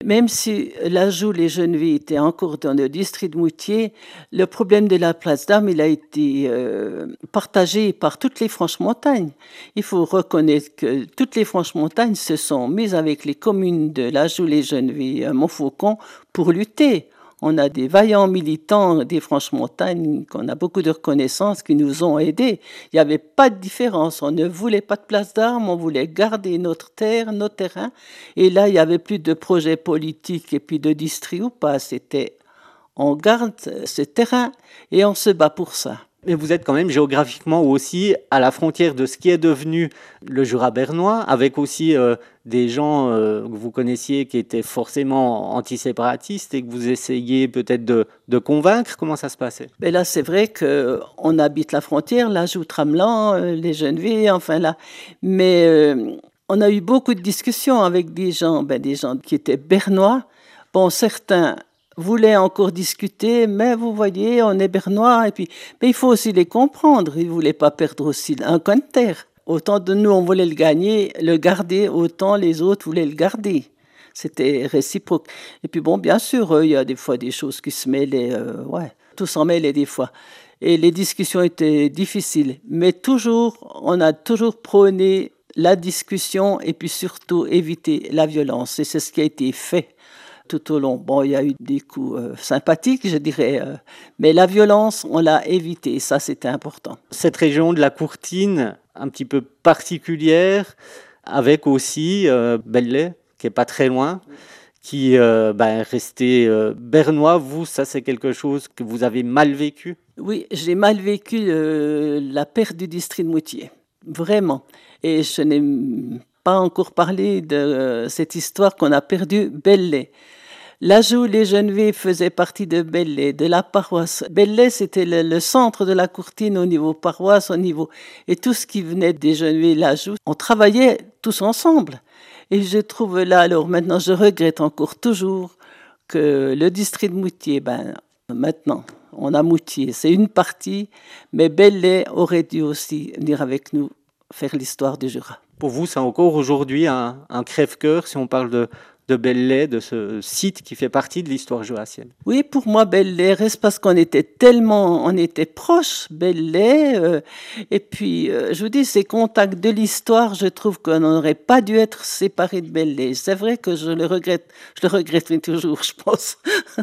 Même si l'ajout Les Genevets était encore dans le district de Moutier, le problème de la place d'Armes, il a été partagé par toutes les Franches-Montagnes. Il faut reconnaître que toutes les Franches-Montagnes se sont mises avec les communes de l'ajout Les Genevets à Montfaucon pour lutter. On a des vaillants militants des Franches-Montagnes, qu'on a beaucoup de reconnaissance, qui nous ont aidés. Il n'y avait pas de différence. On ne voulait pas de place d'armes, on voulait garder notre terre, nos terrains. Et là, il n'y avait plus de projet politique et puis de district ou pas. C'était on garde ce terrain et on se bat pour ça. Mais vous êtes quand même géographiquement aussi à la frontière de ce qui est devenu le Jura bernois, avec aussi des gens que vous connaissiez qui étaient forcément antiséparatistes et que vous essayiez peut-être de convaincre. Comment ça se passait? Mais là, c'est vrai qu'on habite la frontière, là, Joux-Tramelan, les Genevets, enfin là. Mais on a eu beaucoup de discussions avec des gens qui étaient bernois. Bon, certains voulaient encore discuter, mais vous voyez, on est bernois, et puis, mais il faut aussi les comprendre. Ils ne voulaient pas perdre aussi un coin de terre. Autant de nous, on voulait le gagner, le garder, autant les autres voulaient le garder. C'était réciproque. Et puis bon, bien sûr, il y a des fois des choses qui se mêlaient, tout s'en mêlait des fois. Et les discussions étaient difficiles. Mais toujours, on a toujours prôné la discussion et puis surtout éviter la violence. Et c'est ce qui a été fait tout au long. Bon, il y a eu des coups sympathiques, je dirais, mais la violence, on l'a évité. Ça, c'était important. Cette région de la Courtine, un petit peu particulière, avec aussi Belley, qui est pas très loin, qui est resté bernois. Vous, ça, c'est quelque chose que vous avez mal vécu? Oui, j'ai mal vécu la perte du district de Moutier, vraiment. Et je n'ai pas encore parlé de cette histoire qu'on a perdu Belley. L'ajout Les Genevets faisait partie de Belley, de la paroisse. Belley, c'était le centre de la Courtine au niveau paroisse, au niveau... Et tout ce qui venait des Genevets, l'ajout, on travaillait tous ensemble. Et je trouve là, alors maintenant, je regrette encore toujours que le district de Moutier, maintenant, on a Moutier, c'est une partie, mais Belley aurait dû aussi venir avec nous faire l'histoire du Jura. Pour vous, c'est encore aujourd'hui un crève-cœur si on parle de Belley, de ce site qui fait partie de l'histoire jurassienne? Oui, pour moi, Belley reste parce qu'on était proches, Belley. Et puis, je vous dis, ces contacts de l'histoire, je trouve qu'on n'aurait pas dû être séparés de Belley. C'est vrai que je le regretterai toujours, je pense.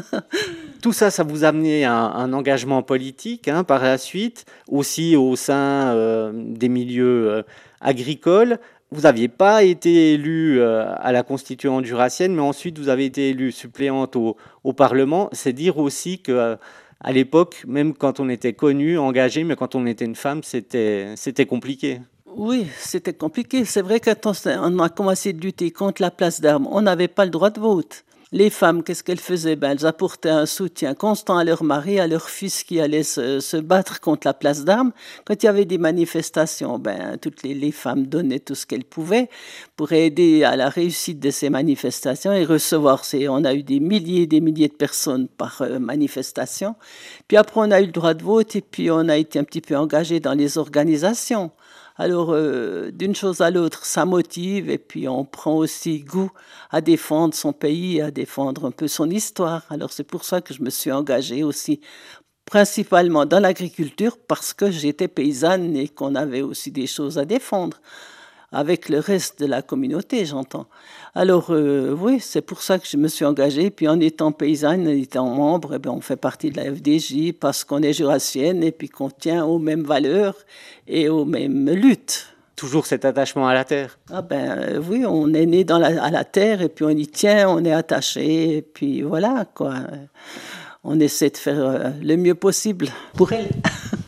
Tout ça, ça vous a amené à un engagement politique par la suite, aussi au sein des milieux agricoles. Vous n'aviez pas été élue à la constituante jurassienne, mais ensuite vous avez été élue suppléante au Parlement. C'est dire aussi qu'à l'époque, même quand on était connu, engagé, mais quand on était une femme, c'était compliqué. Oui, c'était compliqué. C'est vrai que quand on a commencé de lutter contre la place d'armes, on n'avait pas le droit de vote. Les femmes, qu'est-ce qu'elles faisaient? Elles apportaient un soutien constant à leur mari, à leur fils qui allaient se battre contre la place d'armes. Quand il y avait des manifestations, toutes les femmes donnaient tout ce qu'elles pouvaient pour aider à la réussite de ces manifestations et recevoir. On a eu des milliers de personnes par manifestation. Puis après, on a eu le droit de vote et puis on a été un petit peu engagé dans les organisations. Alors, d'une chose à l'autre, ça motive et puis on prend aussi goût à défendre son pays, à défendre un peu son histoire. Alors, c'est pour ça que je me suis engagée aussi, principalement dans l'agriculture, parce que j'étais paysanne et qu'on avait aussi des choses à défendre, avec le reste de la communauté, j'entends. Alors, oui, c'est pour ça que je me suis engagée. Puis en étant paysanne, en étant membre, on fait partie de la FDJ parce qu'on est jurassienne et puis qu'on tient aux mêmes valeurs et aux mêmes luttes. Toujours cet attachement à la terre? Oui, on est né à la terre et puis on y tient, on est attaché et puis voilà, quoi. On essaie de faire le mieux possible pour elle.